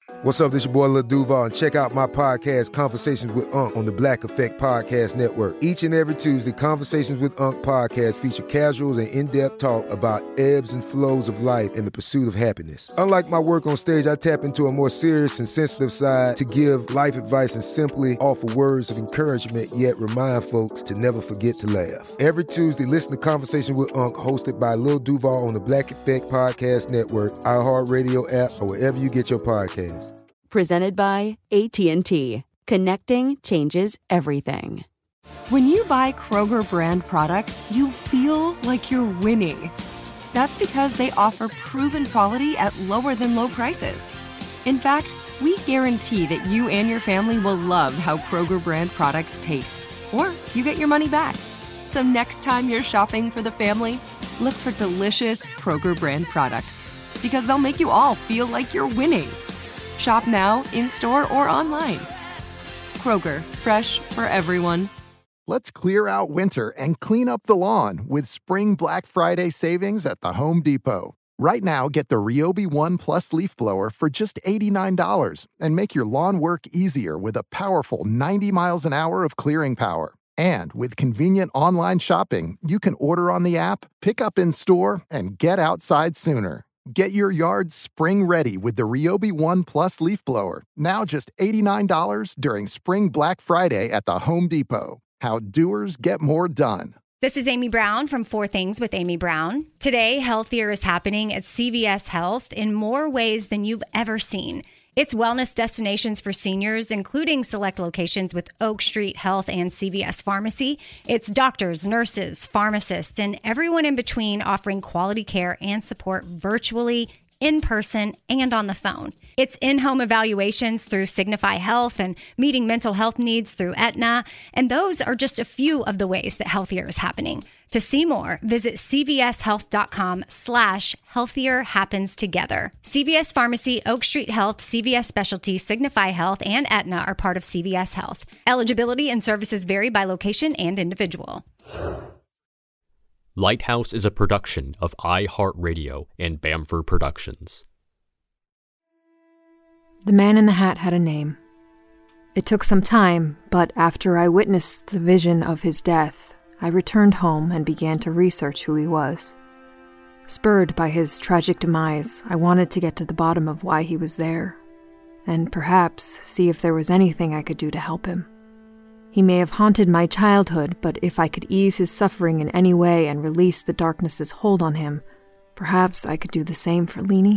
What's up, this your boy Lil Duval, and check out my podcast, Conversations with Unc, on the Black Effect Podcast Network. Each and every Tuesday, Conversations with Unc podcast feature casuals and in-depth talk about ebbs and flows of life and the pursuit of happiness. Unlike my work on stage, I tap into a more serious and sensitive side to give life advice and simply offer words of encouragement, yet remind folks to never forget to laugh. Every Tuesday, listen to Conversations with Unc, hosted by Lil Duval on the Black Effect Podcast Network, iHeartRadio app, or wherever you get your podcasts. Presented by AT&T. Connecting changes everything. When you buy Kroger brand products, you feel like you're winning. That's because they offer proven quality at lower than low prices. In fact, we guarantee that you and your family will love how Kroger brand products taste, or you get your money back. So next time you're shopping for the family, look for delicious Kroger brand products, because they'll make you all feel like you're winning. Shop now, in-store, or online. Kroger, fresh for everyone. Let's clear out winter and clean up the lawn with Spring Black Friday savings at the Home Depot. Right now, get the Ryobi One Plus leaf blower for just $89 and make your lawn work easier with a powerful 90 miles an hour of clearing power. And with convenient online shopping, you can order on the app, pick up in store, and get outside sooner. Get your yard spring ready with the Ryobi One Plus leaf blower. Now just $89 during Spring Black Friday at the Home Depot. How doers get more done. This is Amy Brown from 4 Things with Amy Brown. Today, Healthier is happening at CVS Health in more ways than you've ever seen. It's wellness destinations for seniors, including select locations with Oak Street Health and CVS Pharmacy. It's doctors, nurses, pharmacists, and everyone in between offering quality care and support virtually, in person, and on the phone. It's in-home evaluations through Signify Health and meeting mental health needs through Aetna. And those are just a few of the ways that Healthier is happening. To see more, visit cvshealth.com/healthier happens together. CVS Pharmacy, Oak Street Health, CVS Specialty, Signify Health, and Aetna are part of CVS Health. Eligibility and services vary by location and individual. Lighthouse is a production of iHeartRadio and Bamford Productions. The Man in the Hat had a name. It took some time, but after I witnessed the vision of his death, I returned home and began to research who he was. Spurred by his tragic demise, I wanted to get to the bottom of why he was there, and perhaps see if there was anything I could do to help him. He may have haunted my childhood, but if I could ease his suffering in any way and release the darkness's hold on him, perhaps I could do the same for Leanie.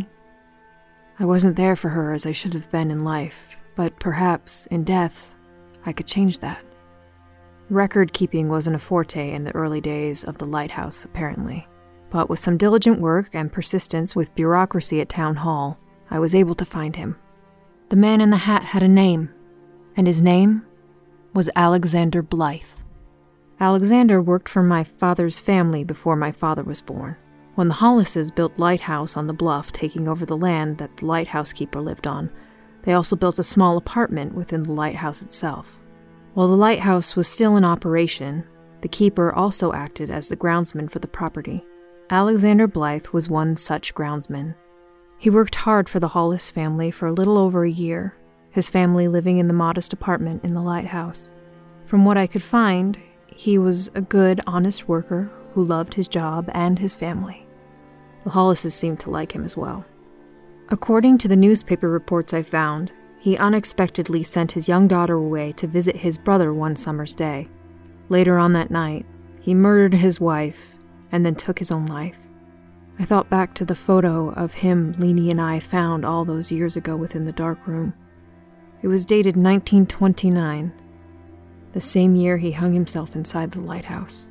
I wasn't there for her as I should have been in life, but perhaps, in death, I could change that. Record-keeping wasn't a forte in the early days of the Lighthouse, apparently. But with some diligent work and persistence with bureaucracy at Town Hall, I was able to find him. The Man in the Hat had a name, and his name was Alexander Blythe. Alexander worked for my father's family before my father was born. When the Hollises built Lighthouse on the bluff taking over the land that the lighthouse keeper lived on, they also built a small apartment within the lighthouse itself. While the lighthouse was still in operation, the keeper also acted as the groundsman for the property. Alexander Blythe was one such groundsman. He worked hard for the Hollis family for a little over a year, his family living in the modest apartment in the lighthouse. From what I could find, he was a good, honest worker who loved his job and his family. The Hollises seemed to like him as well. According to the newspaper reports I found, he unexpectedly sent his young daughter away to visit his brother one summer's day. Later on that night, he murdered his wife and then took his own life. I thought back to the photo of him Leanie and I found all those years ago within the dark room. It was dated 1929, the same year he hung himself inside the lighthouse.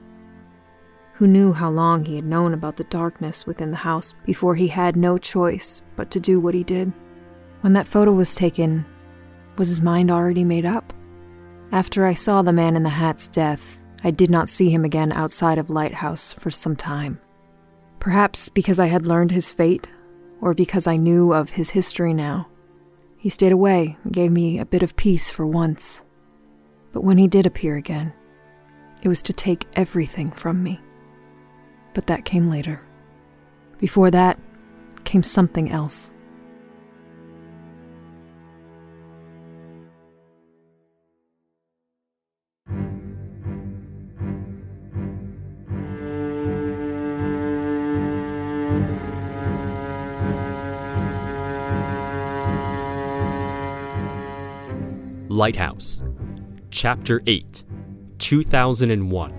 Who knew how long he had known about the darkness within the house before he had no choice but to do what he did? When that photo was taken, was his mind already made up? After I saw the Man in the Hat's death, I did not see him again outside of Lighthouse for some time. Perhaps because I had learned his fate, or because I knew of his history now. He stayed away and gave me a bit of peace for once. But when he did appear again, it was to take everything from me. But that came later. Before that came something else. Lighthouse, Chapter 8, 2001.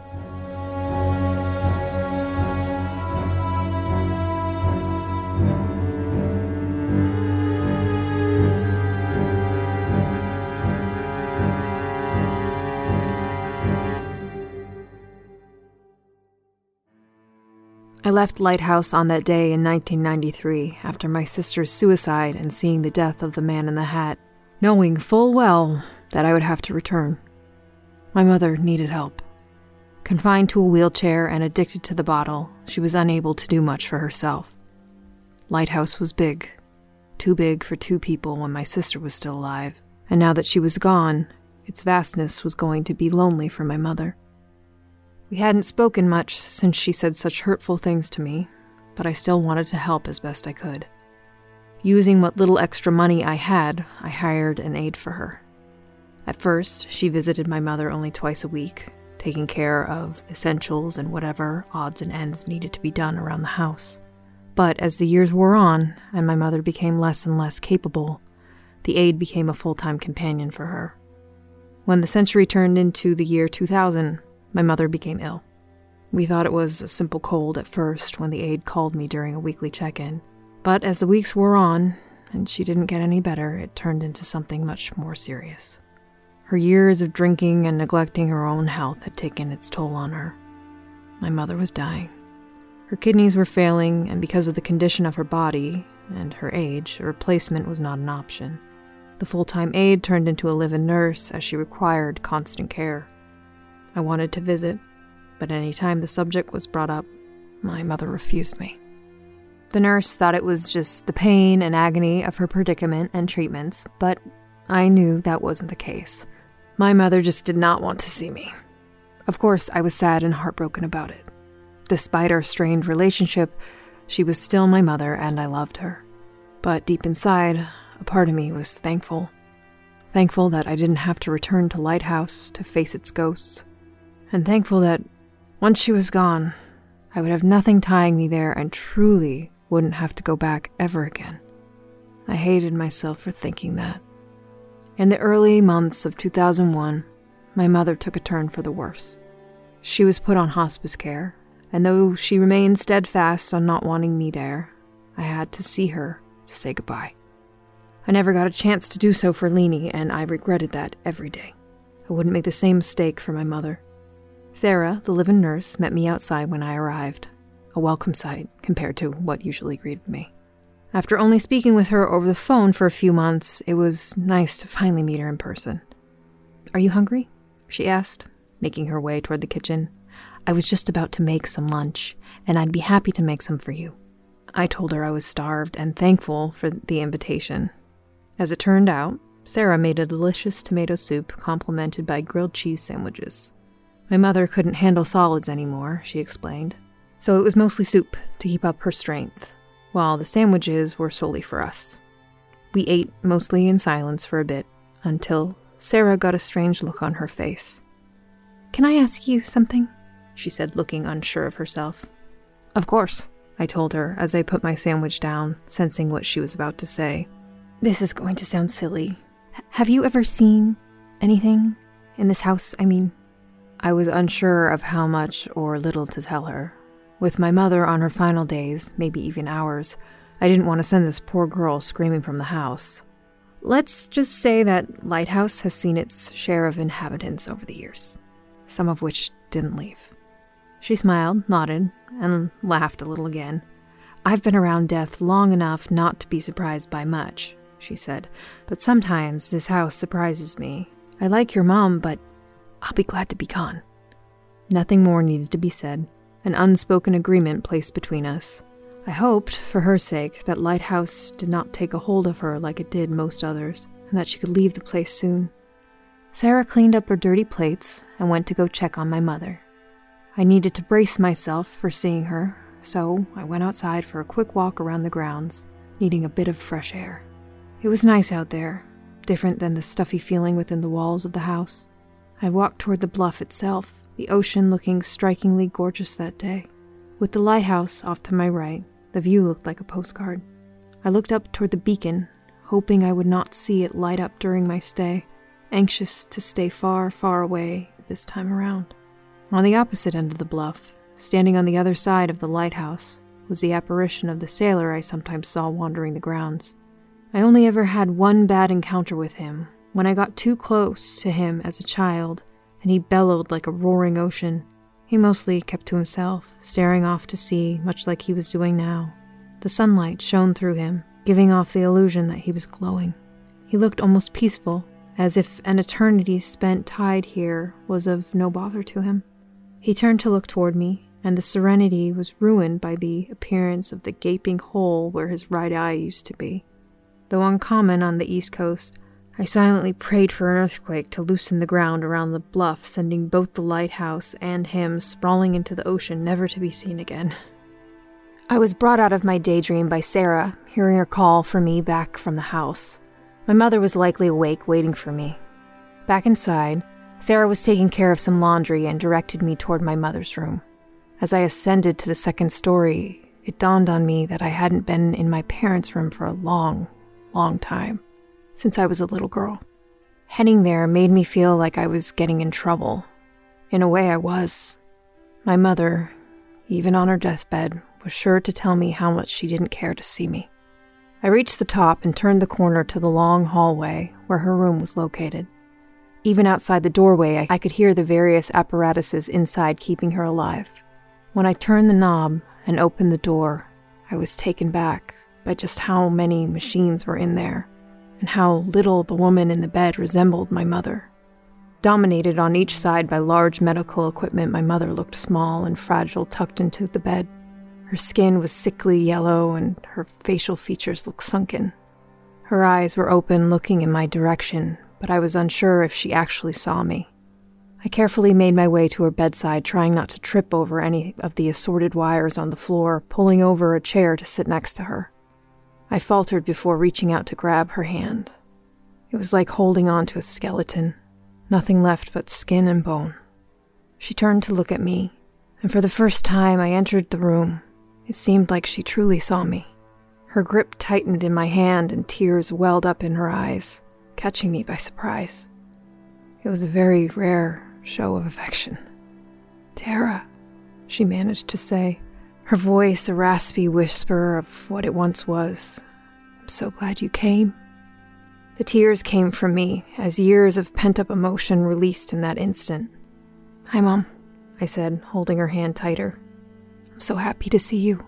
I left Lighthouse on that day in 1993 after my sister's suicide and seeing the death of the man in the hat, knowing full well that I would have to return. My mother needed help. Confined to a wheelchair and addicted to the bottle, she was unable to do much for herself. Lighthouse was big. Too big for two people when my sister was still alive, and now that she was gone, its vastness was going to be lonely for my mother. We hadn't spoken much since she said such hurtful things to me, but I still wanted to help as best I could. Using what little extra money I had, I hired an aide for her. At first, she visited my mother only twice a week, taking care of essentials and whatever odds and ends needed to be done around the house. But as the years wore on, and my mother became less and less capable, the aide became a full-time companion for her. When the century turned into the year 2000, my mother became ill. We thought it was a simple cold at first when the aide called me during a weekly check-in. But as the weeks wore on, and she didn't get any better, it turned into something much more serious. Her years of drinking and neglecting her own health had taken its toll on her. My mother was dying. Her kidneys were failing, and because of the condition of her body and her age, a replacement was not an option. The full-time aide turned into a live-in nurse as she required constant care. I wanted to visit, but any time the subject was brought up, my mother refused me. The nurse thought it was just the pain and agony of her predicament and treatments, but I knew that wasn't the case. My mother just did not want to see me. Of course, I was sad and heartbroken about it. Despite our strained relationship, she was still my mother and I loved her. But deep inside, a part of me was thankful. Thankful that I didn't have to return to Lighthouse to face its ghosts. And thankful that once she was gone, I would have nothing tying me there and truly wouldn't have to go back ever again. I hated myself for thinking that. In the early months of 2001, my mother took a turn for the worse. She was put on hospice care, and though she remained steadfast on not wanting me there, I had to see her to say goodbye. I never got a chance to do so for Leanie, and I regretted that every day. I wouldn't make the same mistake for my mother. Sarah, the live-in nurse, met me outside when I arrived, a welcome sight compared to what usually greeted me. After only speaking with her over the phone for a few months, it was nice to finally meet her in person. "Are you hungry?" she asked, making her way toward the kitchen. "I was just about to make some lunch, and I'd be happy to make some for you." I told her I was starved and thankful for the invitation. As it turned out, Sarah made a delicious tomato soup complemented by grilled cheese sandwiches. My mother couldn't handle solids anymore, she explained, so it was mostly soup to keep up her strength, while the sandwiches were solely for us. We ate mostly in silence for a bit, until Sarah got a strange look on her face. "Can I ask you something?" she said, looking unsure of herself. "Of course," I told her as I put my sandwich down, sensing what she was about to say. "This is going to sound silly. Have you ever seen anything in this house, I mean?" I was unsure of how much or little to tell her. With my mother on her final days, maybe even hours, I didn't want to send this poor girl screaming from the house. Let's just say that Lighthouse has seen its share of inhabitants over the years, some of which didn't leave. She smiled, nodded, and laughed a little again. "I've been around death long enough not to be surprised by much," she said, "but sometimes this house surprises me. I like your mom, but I'll be glad to be gone." Nothing more needed to be said. An unspoken agreement placed between us. I hoped, for her sake, that Lighthouse did not take a hold of her like it did most others, and that she could leave the place soon. Sarah cleaned up her dirty plates and went to go check on my mother. I needed to brace myself for seeing her, so I went outside for a quick walk around the grounds, needing a bit of fresh air. It was nice out there, different than the stuffy feeling within the walls of the house. I walked toward the bluff itself, the ocean looking strikingly gorgeous that day. With the lighthouse off to my right, the view looked like a postcard. I looked up toward the beacon, hoping I would not see it light up during my stay, anxious to stay far, far away this time around. On the opposite end of the bluff, standing on the other side of the lighthouse, was the apparition of the sailor I sometimes saw wandering the grounds. I only ever had one bad encounter with him, when I got too close to him as a child, and he bellowed like a roaring ocean. He mostly kept to himself, staring off to sea, much like he was doing now. The sunlight shone through him, giving off the illusion that he was glowing. He looked almost peaceful, as if an eternity spent tied here was of no bother to him. He turned to look toward me, and the serenity was ruined by the appearance of the gaping hole where his right eye used to be. Though uncommon on the East Coast, I silently prayed for an earthquake to loosen the ground around the bluff, sending both the lighthouse and him sprawling into the ocean, never to be seen again. I was brought out of my daydream by Sarah, hearing her call for me back from the house. My mother was likely awake, waiting for me. Back inside, Sarah was taking care of some laundry and directed me toward my mother's room. As I ascended to the second story, it dawned on me that I hadn't been in my parents' room for a long, long time, since I was a little girl. Heading there made me feel like I was getting in trouble. In a way, I was. My mother, even on her deathbed, was sure to tell me how much she didn't care to see me. I reached the top and turned the corner to the long hallway where her room was located. Even outside the doorway, I could hear the various apparatuses inside keeping her alive. When I turned the knob and opened the door, I was taken back by just how many machines were in there, and how little the woman in the bed resembled my mother. Dominated on each side by large medical equipment, my mother looked small and fragile tucked into the bed. Her skin was sickly yellow, and her facial features looked sunken. Her eyes were open, looking in my direction, but I was unsure if she actually saw me. I carefully made my way to her bedside, trying not to trip over any of the assorted wires on the floor, pulling over a chair to sit next to her. I faltered before reaching out to grab her hand. It was like holding on to a skeleton, nothing left but skin and bone. She turned to look at me, and for the first time I entered the room. It seemed like she truly saw me. Her grip tightened in my hand and tears welled up in her eyes, catching me by surprise. It was a very rare show of affection. "Tara," she managed to say, her voice a raspy whisper of what it once was. "I'm so glad you came." The tears came from me as years of pent-up emotion released in that instant. "Hi, Mom," I said, holding her hand tighter. "I'm so happy to see you."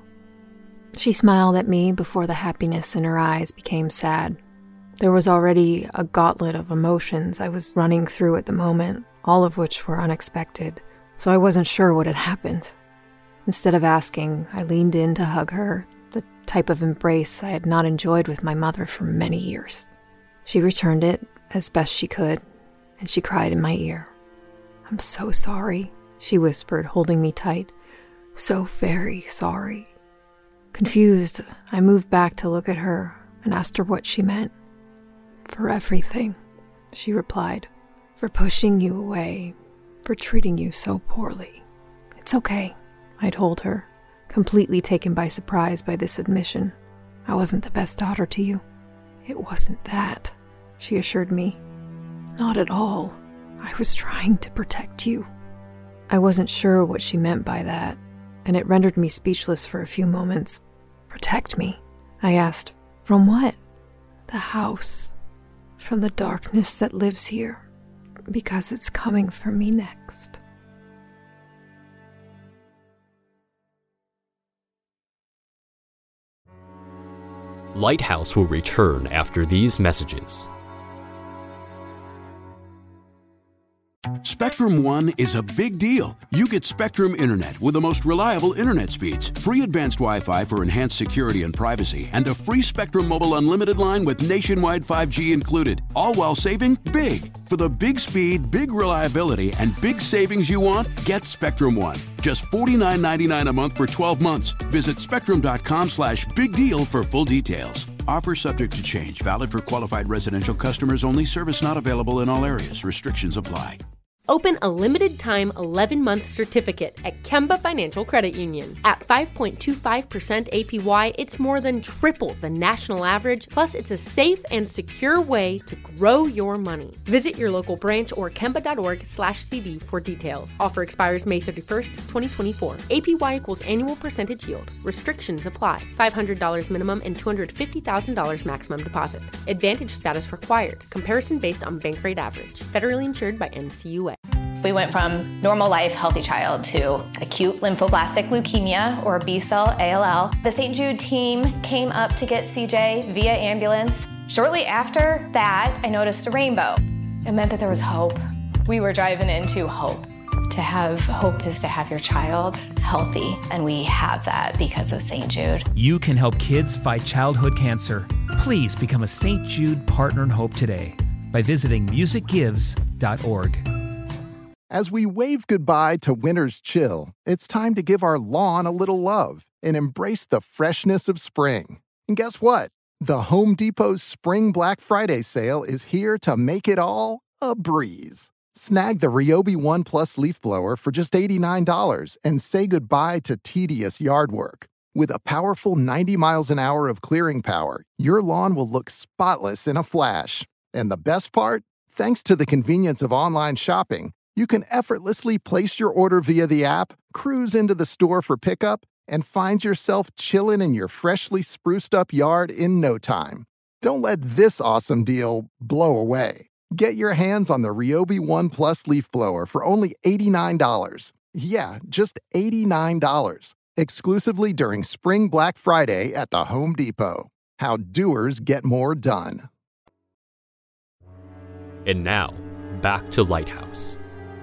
She smiled at me before the happiness in her eyes became sad. There was already a gauntlet of emotions I was running through at the moment, all of which were unexpected, so I wasn't sure what had happened. Instead of asking, I leaned in to hug her, the type of embrace I had not enjoyed with my mother for many years. She returned it as best she could, and she cried in my ear. "I'm so sorry," she whispered, holding me tight. "So very sorry." Confused, I moved back to look at her and asked her what she meant. "For everything," she replied. "For pushing you away, for treating you so poorly." "It's okay," I told her, completely taken by surprise by this admission. "I wasn't the best daughter to you." "It wasn't that," she assured me. "Not at all. I was trying to protect you." I wasn't sure what she meant by that, and it rendered me speechless for a few moments. "Protect me?" I asked. "From what?" "The house. From the darkness that lives here. Because it's coming for me next." Lighthouse will return after these messages. Spectrum One is a big deal. You get Spectrum Internet with the most reliable internet speeds, free advanced Wi-Fi for enhanced security and privacy, and a free Spectrum Mobile Unlimited line with nationwide 5G included, all while saving big. For the big speed, big reliability, and big savings you want, get Spectrum One. Just $49.99 a month for 12 months. Visit spectrum.com/big deal for full details. Offer subject to change. Valid for qualified residential customers only. Service not available in all areas. Restrictions apply. Open a limited-time 11-month certificate at Kemba Financial Credit Union. At 5.25% APY, it's more than triple the national average, plus it's a safe and secure way to grow your money. Visit your local branch or kemba.org/cb for details. Offer expires May 31st, 2024. APY equals annual percentage yield. Restrictions apply. $500 minimum and $250,000 maximum deposit. Advantage status required. Comparison based on bank rate average. Federally insured by NCUA. We went from normal life, healthy child to acute lymphoblastic leukemia, or B-cell ALL. The St. Jude team came up to get CJ via ambulance. Shortly after that, I noticed a rainbow. It meant that there was hope. We were driving into hope. To have hope is to have your child healthy, and we have that because of St. Jude. You can help kids fight childhood cancer. Please become a St. Jude Partner in Hope today by visiting musicgives.org. As we wave goodbye to winter's chill, it's time to give our lawn a little love and embrace the freshness of spring. And guess what? The Home Depot's Spring Black Friday sale is here to make it all a breeze. Snag the Ryobi One Plus leaf blower for just $89 and say goodbye to tedious yard work. With a powerful 90 miles an hour of clearing power, your lawn will look spotless in a flash. And the best part? Thanks to the convenience of online shopping, you can effortlessly place your order via the app, cruise into the store for pickup, and find yourself chilling in your freshly spruced up yard in no time. Don't let this awesome deal blow away. Get your hands on the Ryobi One Plus leaf blower for only $89. Yeah, just $89. Exclusively during Spring Black Friday at the Home Depot. How doers get more done. And now, back to Lighthouse.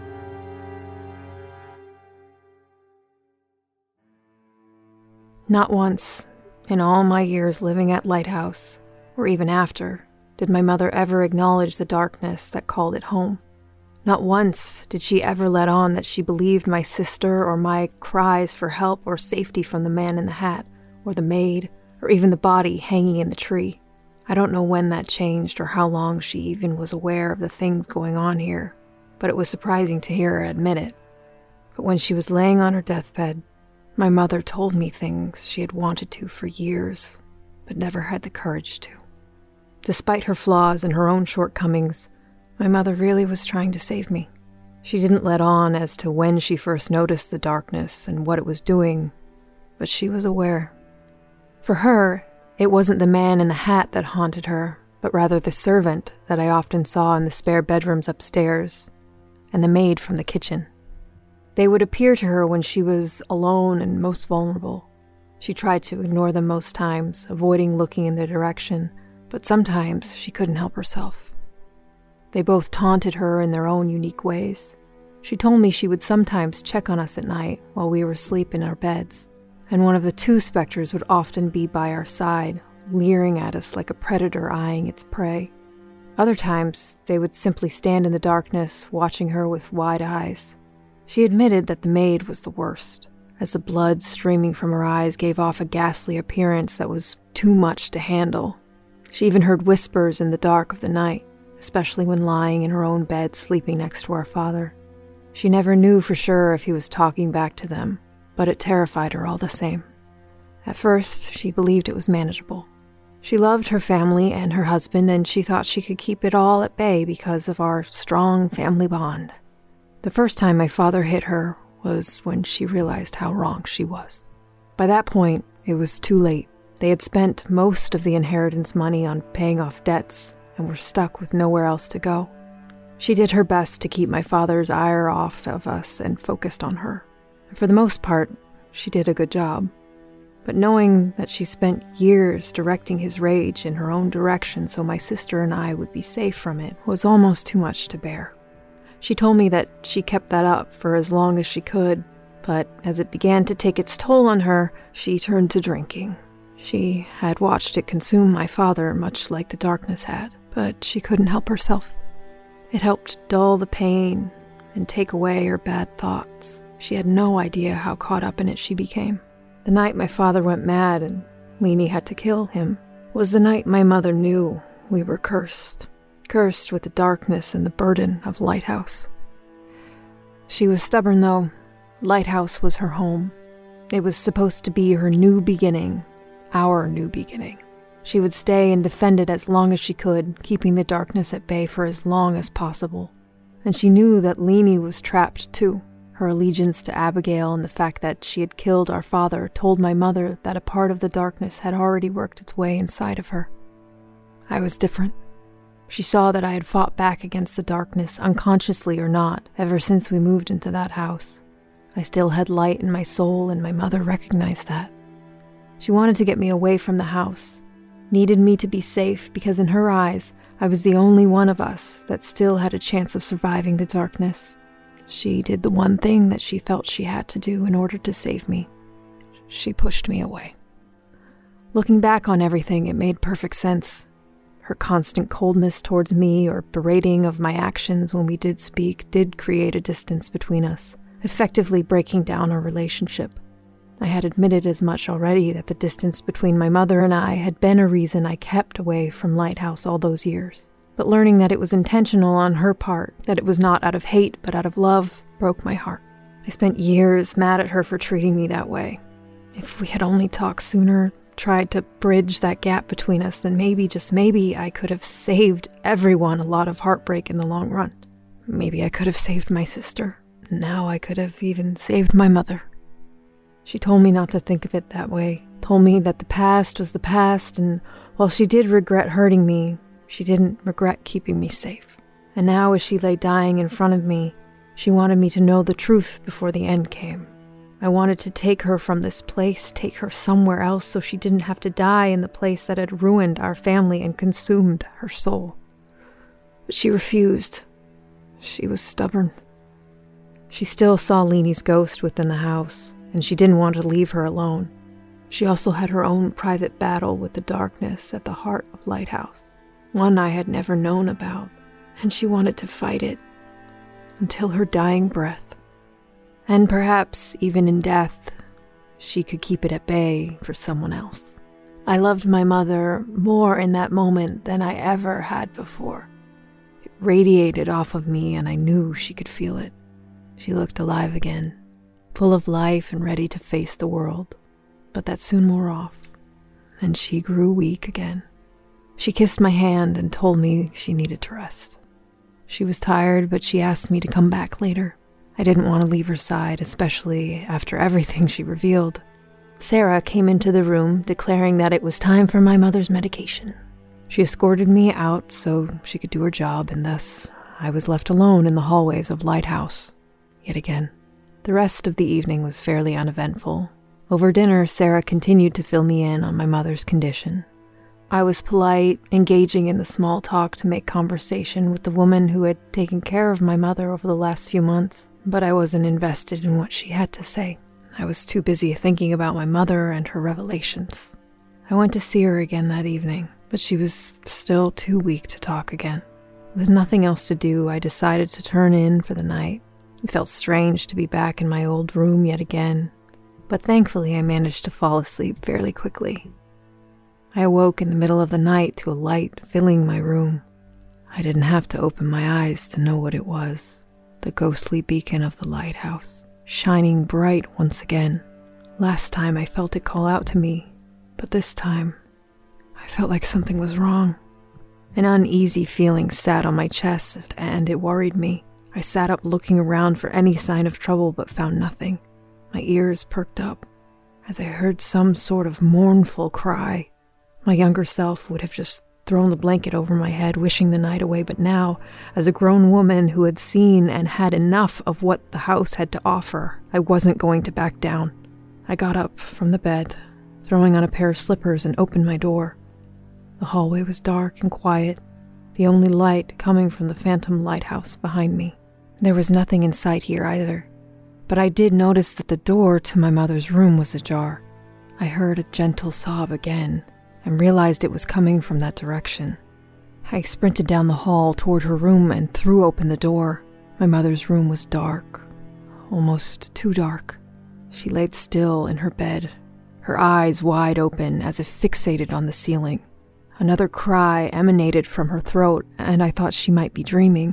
Not once, in all my years living at Lighthouse, or even after, did my mother ever acknowledge the darkness that called it home. Not once did she ever let on that she believed my sister or my cries for help or safety from the man in the hat, or the maid, or even the body hanging in the tree. I don't know when that changed or how long she even was aware of the things going on here, but it was surprising to hear her admit it. But when she was laying on her deathbed, my mother told me things she had wanted to for years, but never had the courage to. Despite her flaws and her own shortcomings, my mother really was trying to save me. She didn't let on as to when she first noticed the darkness and what it was doing, but she was aware. For her, it wasn't the man in the hat that haunted her, but rather the servant that I often saw in the spare bedrooms upstairs, and the maid from the kitchen. They would appear to her when she was alone and most vulnerable. She tried to ignore them most times, avoiding looking in their direction, but sometimes she couldn't help herself. They both taunted her in their own unique ways. She told me she would sometimes check on us at night while we were asleep in our beds, and one of the two specters would often be by our side, leering at us like a predator eyeing its prey. Other times, they would simply stand in the darkness, watching her with wide eyes. She admitted that the maid was the worst, as the blood streaming from her eyes gave off a ghastly appearance that was too much to handle. She even heard whispers in the dark of the night, especially when lying in her own bed sleeping next to our father. She never knew for sure if he was talking back to them, but it terrified her all the same. At first, she believed it was manageable. She loved her family and her husband, and she thought she could keep it all at bay because of our strong family bond. The first time my father hit her was when she realized how wrong she was. By that point, it was too late. They had spent most of the inheritance money on paying off debts and were stuck with nowhere else to go. She did her best to keep my father's ire off of us and focused on her. And for the most part, she did a good job. But knowing that she spent years directing his rage in her own direction so my sister and I would be safe from it was almost too much to bear. She told me that she kept that up for as long as she could, but as it began to take its toll on her, she turned to drinking. She had watched it consume my father much like the darkness had, but she couldn't help herself. It helped dull the pain and take away her bad thoughts. She had no idea how caught up in it she became. The night my father went mad and Leanie had to kill him was the night my mother knew we were cursed with the darkness and the burden of Lighthouse. She was stubborn, though. Lighthouse was her home. It was supposed to be her new beginning, our new beginning. She would stay and defend it as long as she could, keeping the darkness at bay for as long as possible. And she knew that Leanie was trapped too. Her allegiance to Abigail and the fact that she had killed our father told my mother that a part of the darkness had already worked its way inside of her. I was different. She saw that I had fought back against the darkness, unconsciously or not, ever since we moved into that house. I still had light in my soul, and my mother recognized that. She wanted to get me away from the house, needed me to be safe because in her eyes, I was the only one of us that still had a chance of surviving the darkness. She did the one thing that she felt she had to do in order to save me. She pushed me away. Looking back on everything, it made perfect sense. Her constant coldness towards me or berating of my actions when we did speak did create a distance between us, effectively breaking down our relationship. I had admitted as much already that the distance between my mother and I had been a reason I kept away from Lighthouse all those years. But learning that it was intentional on her part, that it was not out of hate but out of love, broke my heart. I spent years mad at her for treating me that way. If we had only talked sooner, tried to bridge that gap between us, then maybe, just maybe, I could have saved everyone a lot of heartbreak in the long run. Maybe I could have saved my sister. Now I could have even saved my mother. She told me not to think of it that way, told me that the past was the past, and while she did regret hurting me, she didn't regret keeping me safe. And now as she lay dying in front of me, she wanted me to know the truth before the end came. I wanted to take her from this place, take her somewhere else so she didn't have to die in the place that had ruined our family and consumed her soul. But she refused. She was stubborn. She still saw Leanie's ghost within the house, and she didn't want to leave her alone. She also had her own private battle with the darkness at the heart of Lighthouse, one I had never known about, and she wanted to fight it until her dying breath. And perhaps, even in death, she could keep it at bay for someone else. I loved my mother more in that moment than I ever had before. It radiated off of me, and I knew she could feel it. She looked alive again, full of life and ready to face the world. But that soon wore off, and she grew weak again. She kissed my hand and told me she needed to rest. She was tired, but she asked me to come back later. I didn't want to leave her side, especially after everything she revealed. Sarah came into the room, declaring that it was time for my mother's medication. She escorted me out so she could do her job, and thus I was left alone in the hallways of Lighthouse, yet again. The rest of the evening was fairly uneventful. Over dinner, Sarah continued to fill me in on my mother's condition. I was polite, engaging in the small talk to make conversation with the woman who had taken care of my mother over the last few months, but I wasn't invested in what she had to say. I was too busy thinking about my mother and her revelations. I went to see her again that evening, but she was still too weak to talk again. With nothing else to do, I decided to turn in for the night. It felt strange to be back in my old room yet again, but thankfully I managed to fall asleep fairly quickly. I awoke in the middle of the night to a light filling my room. I didn't have to open my eyes to know what it was. The ghostly beacon of the lighthouse, shining bright once again. Last time I felt it call out to me, but this time I felt like something was wrong. An uneasy feeling sat on my chest, and it worried me. I sat up looking around for any sign of trouble but found nothing. My ears perked up as I heard some sort of mournful cry. My younger self would have just thrown the blanket over my head, wishing the night away, but now, as a grown woman who had seen and had enough of what the house had to offer, I wasn't going to back down. I got up from the bed, throwing on a pair of slippers, and opened my door. The hallway was dark and quiet, the only light coming from the phantom lighthouse behind me. There was nothing in sight here either, but I did notice that the door to my mother's room was ajar. I heard a gentle sob again, and realized it was coming from that direction. I sprinted down the hall toward her room and threw open the door. My mother's room was dark, almost too dark. She laid still in her bed, her eyes wide open as if fixated on the ceiling. Another cry emanated from her throat, and I thought she might be dreaming,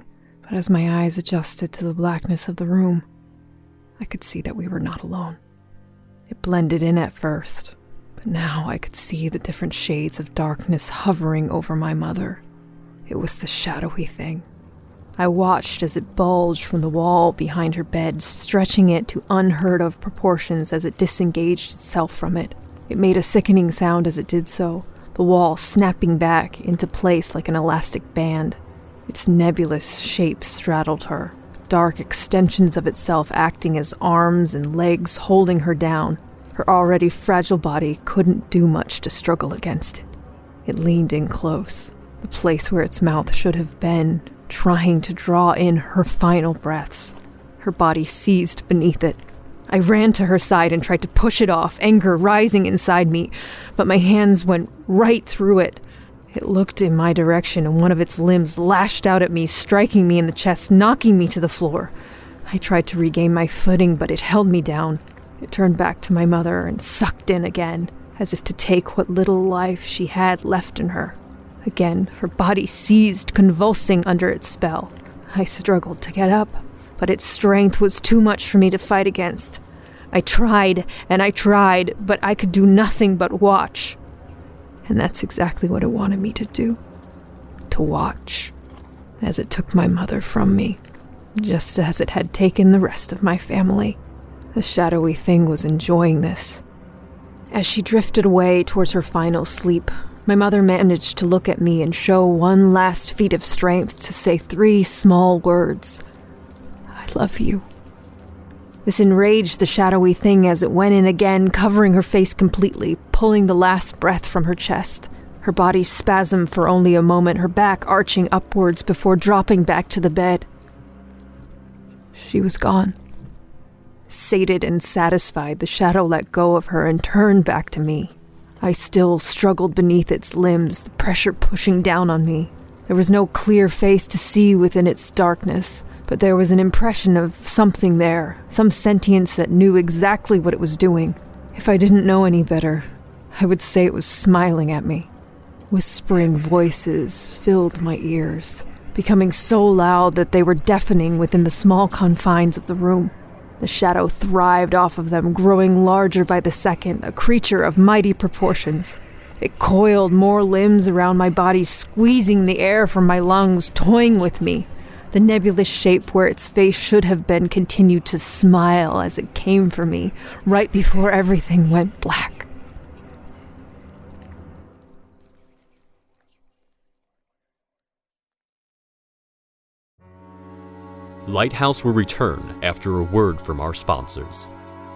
But as my eyes adjusted to the blackness of the room, I could see that we were not alone. It blended in at first, but now I could see the different shades of darkness hovering over my mother. It was the shadowy thing. I watched as it bulged from the wall behind her bed, stretching it to unheard-of proportions as it disengaged itself from it. It made a sickening sound as it did so, the wall snapping back into place like an elastic band. Its nebulous shape straddled her, dark extensions of itself acting as arms and legs holding her down. Her already fragile body couldn't do much to struggle against it. It leaned in close, the place where its mouth should have been, trying to draw in her final breaths. Her body seized beneath it. I ran to her side and tried to push it off, anger rising inside me, but my hands went right through it. It looked in my direction, and one of its limbs lashed out at me, striking me in the chest, knocking me to the floor. I tried to regain my footing, but it held me down. It turned back to my mother and sucked in again, as if to take what little life she had left in her. Again, her body seized, convulsing under its spell. I struggled to get up, but its strength was too much for me to fight against. I tried, and I tried, but I could do nothing but watch. And that's exactly what it wanted me to do. To watch, as it took my mother from me, just as it had taken the rest of my family. The shadowy thing was enjoying this. As she drifted away towards her final sleep, my mother managed to look at me and show one last feat of strength to say 3 small words. I love you. This enraged the shadowy thing as it went in again, covering her face completely, pulling the last breath from her chest. Her body spasmed for only a moment, her back arching upwards before dropping back to the bed. She was gone. Sated and satisfied, the shadow let go of her and turned back to me. I still struggled beneath its limbs, the pressure pushing down on me. There was no clear face to see within its darkness, but there was an impression of something there, some sentience that knew exactly what it was doing. If I didn't know any better, I would say it was smiling at me. Whispering voices filled my ears, becoming so loud that they were deafening within the small confines of the room. The shadow thrived off of them, growing larger by the second, a creature of mighty proportions. It coiled more limbs around my body, squeezing the air from my lungs, toying with me. The nebulous shape where its face should have been continued to smile as it came for me, right before everything went black. Lighthouse will return after a word from our sponsors.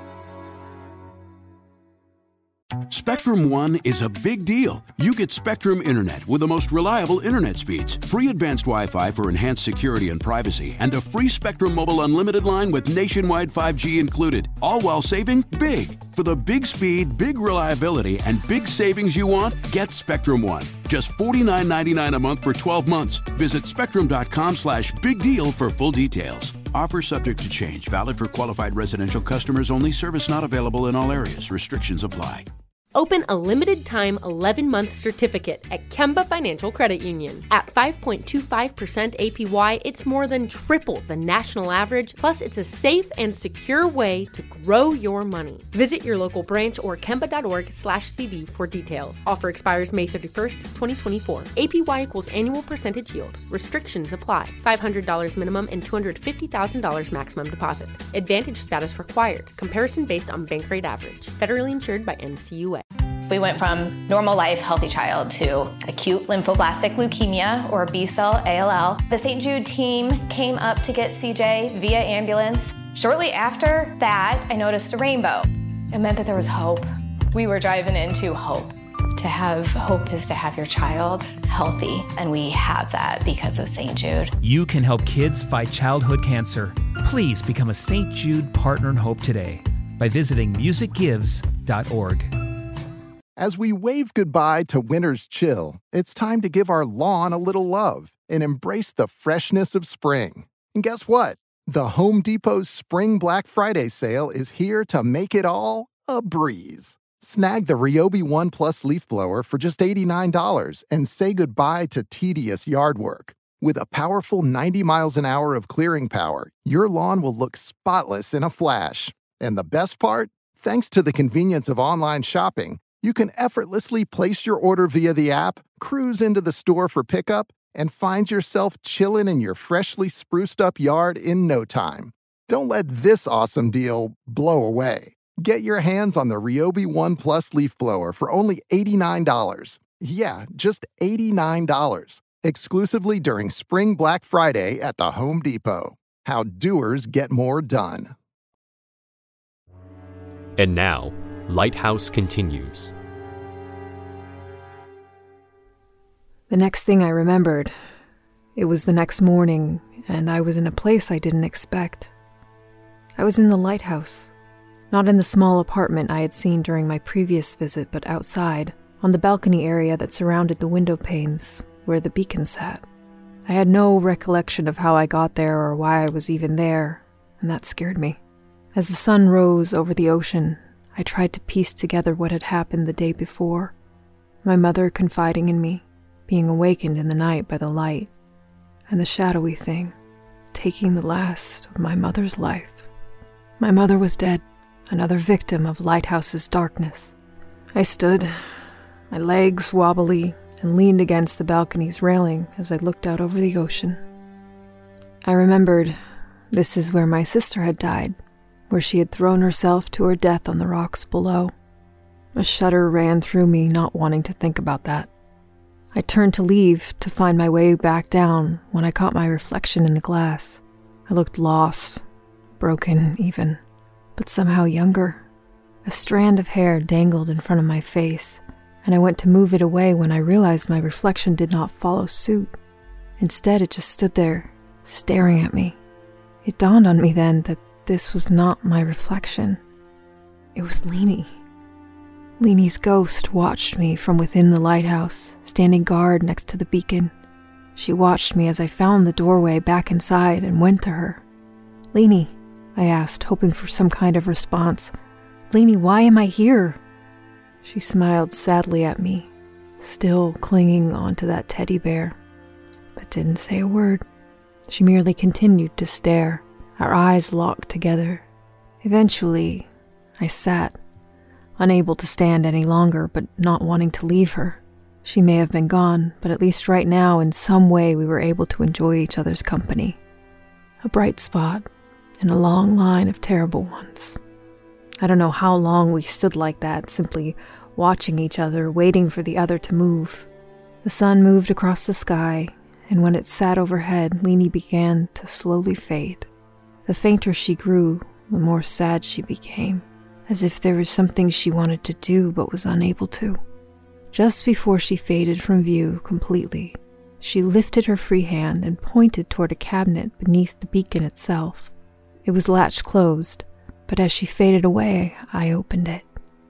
Spectrum One is a big deal. You get Spectrum Internet with the most reliable internet speeds, free advanced Wi-Fi for enhanced security and privacy, and a free Spectrum Mobile Unlimited line with nationwide 5G included, all while saving big. For the big speed, big reliability, and big savings you want, get Spectrum One. Just $49.99 a month for 12 months. Visit spectrum.com/big deal for full details. Offer subject to change. Valid for qualified residential customers only. Service not available in all areas. Restrictions apply. Open a limited-time 11-month certificate at Kemba Financial Credit Union. At 5.25% APY, it's more than triple the national average, plus it's a safe and secure way to grow your money. Visit your local branch or kemba.org/CD for details. Offer expires May 31st, 2024. APY equals annual percentage yield. Restrictions apply. $500 minimum and $250,000 maximum deposit. Advantage status required. Comparison based on bank rate average. Federally insured by NCUA. We went from normal life, healthy child to acute lymphoblastic leukemia or B-cell ALL. The St. Jude team came up to get CJ via ambulance. Shortly after that, I noticed a rainbow. It meant that there was hope. We were driving into hope. To have hope is to have your child healthy, and we have that because of St. Jude. You can help kids fight childhood cancer. Please become a St. Jude Partner in Hope today by visiting musicgives.org. As we wave goodbye to winter's chill, it's time to give our lawn a little love and embrace the freshness of spring. And guess what? The Home Depot's Spring Black Friday sale is here to make it all a breeze. Snag the Ryobi One Plus leaf blower for just $89 and say goodbye to tedious yard work. With a powerful 90 miles an hour of clearing power, your lawn will look spotless in a flash. And the best part? Thanks to the convenience of online shopping, you can effortlessly place your order via the app, cruise into the store for pickup, and find yourself chilling in your freshly spruced up yard in no time. Don't let this awesome deal blow away. Get your hands on the Ryobi One Plus leaf blower for only $89. Yeah, just $89. Exclusively during Spring Black Friday at the Home Depot. How doers get more done. And now, Lighthouse continues. The next thing I remembered, it was the next morning, and I was in a place I didn't expect. I was in the lighthouse, not in the small apartment I had seen during my previous visit, but outside, on the balcony area that surrounded the window panes, where the beacon sat. I had no recollection of how I got there or why I was even there, and that scared me. As the sun rose over the ocean, I tried to piece together what had happened the day before. My mother confiding in me, being awakened in the night by the light, and the shadowy thing, taking the last of my mother's life. My mother was dead, another victim of Lighthouse's darkness. I stood, my legs wobbly, and leaned against the balcony's railing as I looked out over the ocean. I remembered this is where my sister had died, where she had thrown herself to her death on the rocks below. A shudder ran through me, not wanting to think about that. I turned to leave to find my way back down when I caught my reflection in the glass. I looked lost, broken even, but somehow younger. A strand of hair dangled in front of my face, and I went to move it away when I realized my reflection did not follow suit. Instead, it just stood there, staring at me. It dawned on me then that this was not my reflection. It was Leanie. Leanie's ghost watched me from within the lighthouse, standing guard next to the beacon. She watched me as I found the doorway back inside and went to her. "Leanie," I asked, hoping for some kind of response. "Leanie, why am I here?" She smiled sadly at me, still clinging onto that teddy bear, but didn't say a word. She merely continued to stare, our eyes locked together. Eventually, I sat, unable to stand any longer, but not wanting to leave her. She may have been gone, but at least right now, in some way, we were able to enjoy each other's company. A bright spot in a long line of terrible ones. I don't know how long we stood like that, simply watching each other, waiting for the other to move. The sun moved across the sky, and when it sat overhead, Leanie began to slowly fade. The fainter she grew, the more sad she became, as if there was something she wanted to do but was unable to. Just before she faded from view completely, she lifted her free hand and pointed toward a cabinet beneath the beacon itself. It was latched closed, but as she faded away, I opened it.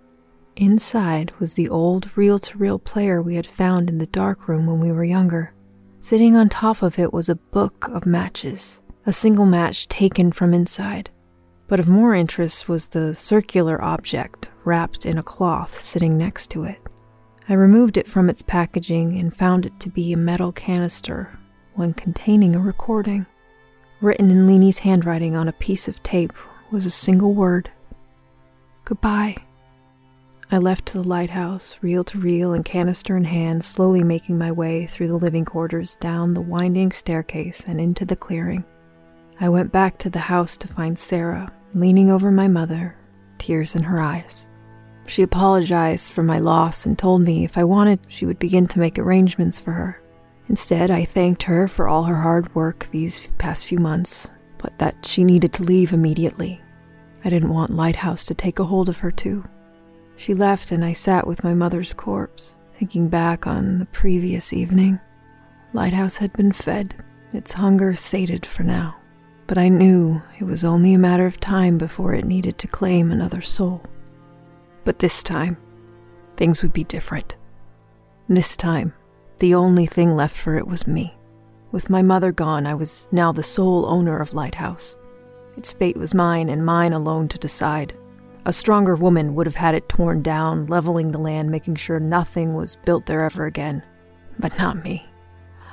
Inside was the old reel-to-reel player we had found in the dark room when we were younger. Sitting on top of it was a book of matches, a single match taken from inside. But of more interest was the circular object wrapped in a cloth sitting next to it. I removed it from its packaging and found it to be a metal canister, one containing a recording. Written in Leanie's handwriting on a piece of tape was a single word: "Goodbye." I left the lighthouse, reel-to-reel and canister in hand, slowly making my way through the living quarters, down the winding staircase, and into the clearing. I went back to the house to find Sarah, leaning over my mother, tears in her eyes. She apologized for my loss and told me if I wanted, she would begin to make arrangements for her. Instead, I thanked her for all her hard work these past few months, but that she needed to leave immediately. I didn't want Lighthouse to take a hold of her too. She left and I sat with my mother's corpse, thinking back on the previous evening. Lighthouse had been fed, its hunger sated for now, but I knew it was only a matter of time before it needed to claim another soul. But this time, things would be different. This time, the only thing left for it was me. With my mother gone, I was now the sole owner of Lighthouse. Its fate was mine and mine alone to decide. A stronger woman would have had it torn down, leveling the land, making sure nothing was built there ever again. But not me.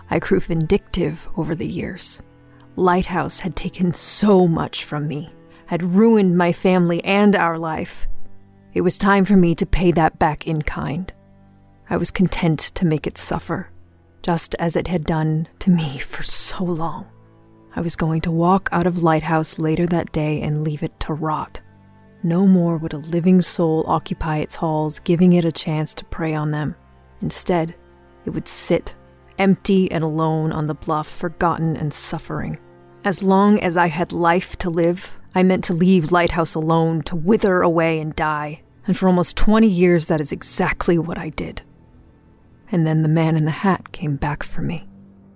I grew vindictive over the years. Lighthouse had taken so much from me, had ruined my family and our life. It was time for me to pay that back in kind. I was content to make it suffer, just as it had done to me for so long. I was going to walk out of Lighthouse later that day and leave it to rot. No more would a living soul occupy its halls, giving it a chance to prey on them. Instead, it would sit, empty and alone on the bluff, forgotten and suffering. As long as I had life to live, I meant to leave Lighthouse alone, to wither away and die. And for almost 20 years, that is exactly what I did. And then the man in the hat came back for me.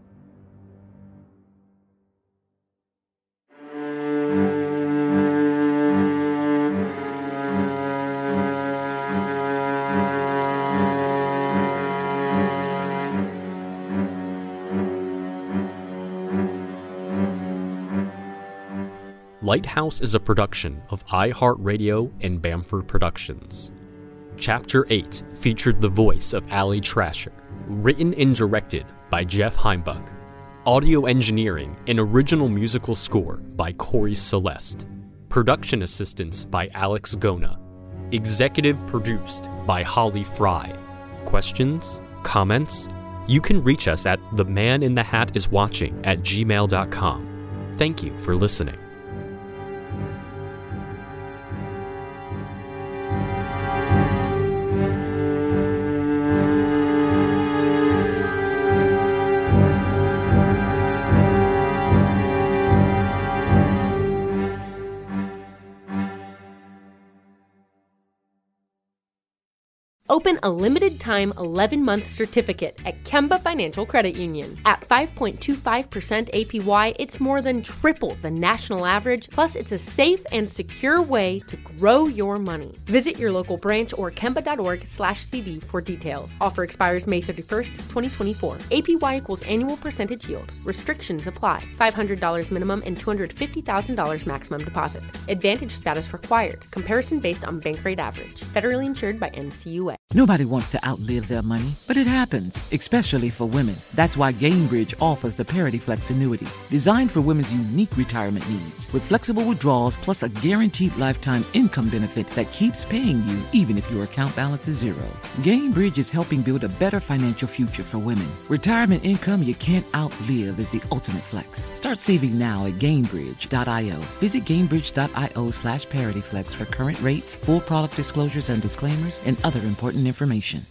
Lighthouse is a production of iHeartRadio and Bamford Productions. Chapter 8 featured the voice of Ali Trasher, written and directed by Jeff Heimbuch. Audio engineering and original musical score by Corey Celeste. Production assistance by Alex Gona. Executive produced by Holly Fry. Questions? Comments? You can reach us at themaninthehatiswatching@gmail.com. Thank you for listening. Open a limited-time 11-month certificate at Kemba Financial Credit Union. At 5.25% APY, it's more than triple the national average, plus it's a safe and secure way to grow your money. Visit your local branch or kemba.org/cd for details. Offer expires May 31st, 2024. APY equals annual percentage yield. Restrictions apply. $500 minimum and $250,000 maximum deposit. Advantage status required. Comparison based on bank rate average. Federally insured by NCUA. Nobody wants to outlive their money, but it happens, especially for women. That's why Gainbridge offers the Parity Flex annuity, designed for women's unique retirement needs, with flexible withdrawals plus a guaranteed lifetime income benefit that keeps paying you even if your account balance is zero. Gainbridge is helping build a better financial future for women. Retirement income you can't outlive is the ultimate flex. Start saving now at Gainbridge.io. Visit Gainbridge.io/ParityFlex for current rates, full product disclosures and disclaimers, and other important information.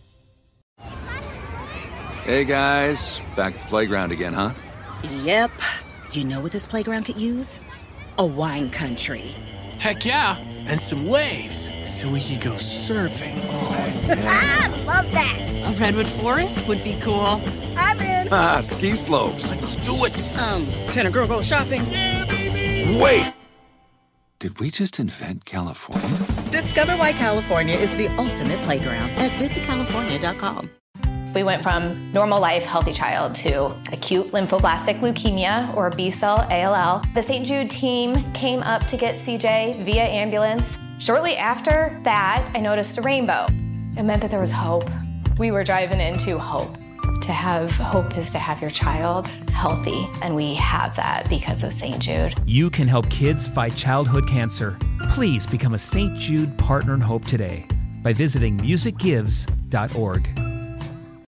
Hey guys, back at the playground again, huh? Yep. You know what this playground could use? A wine country. Heck yeah, and some waves so we could go surfing. Oh, yeah. Love that. A redwood forest would be cool. I'm in. Ski slopes. Let's do it. Can a girl go shopping? Yeah, baby. Wait. Did we just invent California? Discover why California is the ultimate playground at visitcalifornia.com. We went from normal life, healthy child to acute lymphoblastic leukemia or B-cell ALL. The St. Jude team came up to get CJ via ambulance. Shortly after that, I noticed a rainbow. It meant that there was hope. We were driving into hope. To have hope is to have your child healthy, and we have that because of St. Jude. You can help kids fight childhood cancer. Please become a St. Jude Partner in Hope today by visiting musicgives.org.